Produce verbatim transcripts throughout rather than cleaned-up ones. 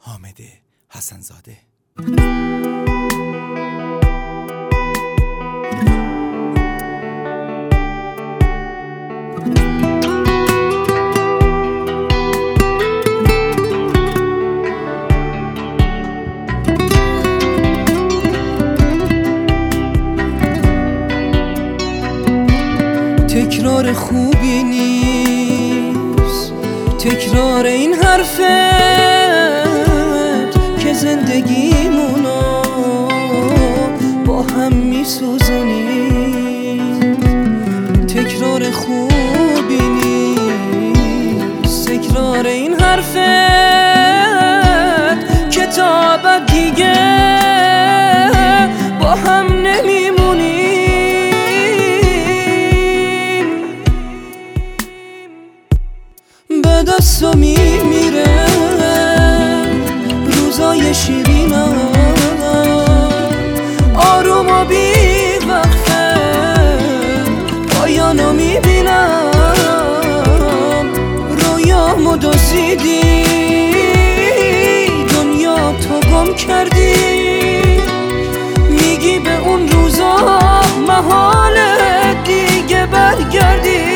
حامد حسن‌زاده. تکرار خوبی نیست، تکرار این حرفت که زندگیمونو با هم میسوزونی. تکرار خوبی نیست، تکرار این حرفت که تا ابد دیگه با هم نمیمونی. به دستو میمیره روزای شیرینم، آروم و بی وقفه پایانو میبینم. رویامو دزدیدی، دنیا تو گم کردی، میگی به اون روزا محاله دیگه برگردی.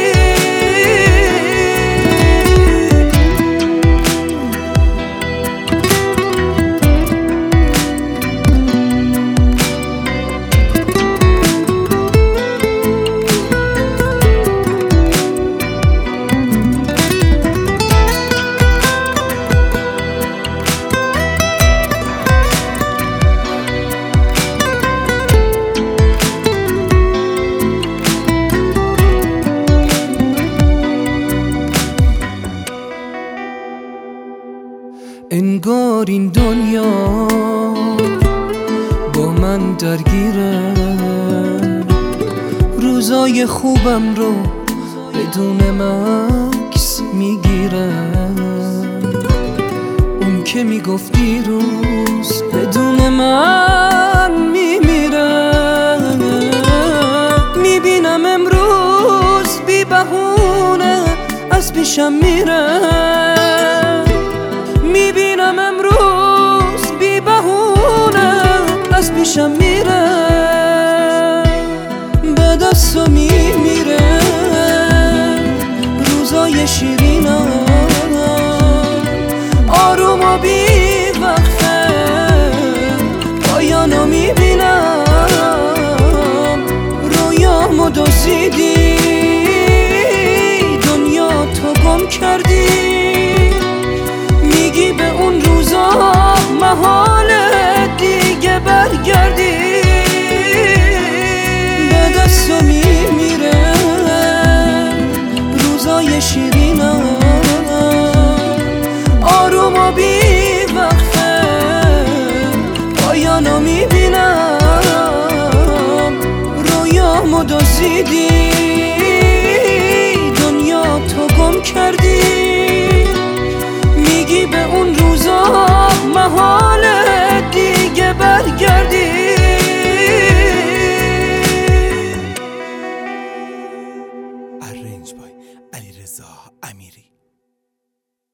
انگار این دنیا با من درگیره، روزای خوبم رو بدون مکس میگیره. اون که میگفتی روز بدون من میمیره، میبینم امروز بی بهونه از پیشم میره. میبینم امروز بی بهونه از پیشم میره. به دستو میمیره روزای شیرینم، آروم و بی وقفه پایانو میبینم. رویامو دزدیدی، دنیا تو گم کردی، میگی به اون روزا محاله دیگه برگردی. به دستو میمیره روزای شیرینم، آروم و بی وقفه پایانو میبینم. رویامو دزدیدی، دنیا تو گم کردی، میگی به اون روزا محاله